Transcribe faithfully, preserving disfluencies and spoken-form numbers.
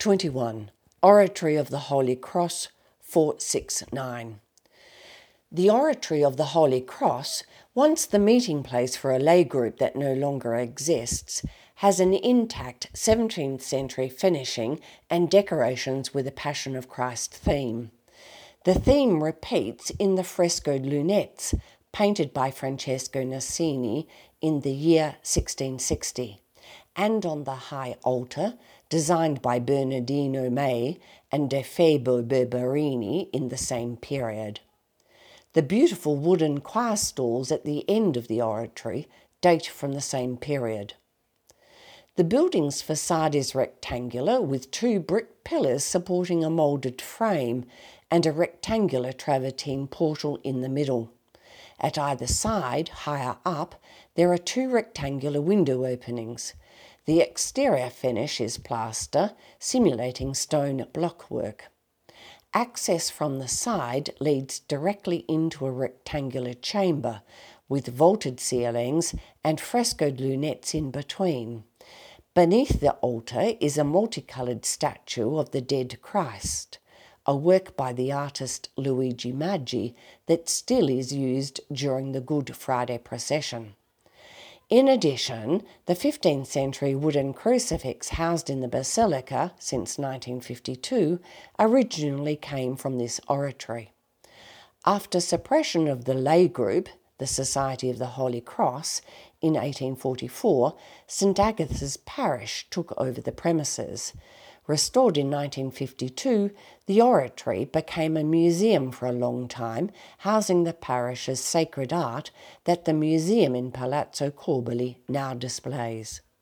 twenty-one. Oratory of the Holy Cross, four sixty-nine. The Oratory of the Holy Cross, once the meeting place for a lay group that no longer exists, has an intact seventeenth century finishing and decorations with a Passion of Christ theme. The theme repeats in the frescoed lunettes painted by Francesco Nacini in the year sixteen sixty, and on the high altar, designed by Bernardino May and De Febo Berberini in the same period. The beautiful wooden choir stalls at the end of the oratory date from the same period. The building's facade is rectangular with two brick pillars supporting a moulded frame and a rectangular travertine portal in the middle. At either side, higher up, there are two rectangular window openings. The exterior finish is plaster, simulating stone blockwork. Access from the side leads directly into a rectangular chamber with vaulted ceilings and frescoed lunettes in between. Beneath the altar is a multicoloured statue of the dead Christ, a work by the artist Luigi Maggi that still is used during the Good Friday procession. In addition, the fifteenth century wooden crucifix housed in the basilica since nineteen fifty-two originally came from this oratory. After suppression of the lay group, the Society of the Holy Cross, in eighteen forty-four, St Agatha's Parish took over the premises. Restored in nineteen fifty-two, the oratory became a museum for a long time, housing the parish's sacred art that the museum in Palazzo Corbeli now displays.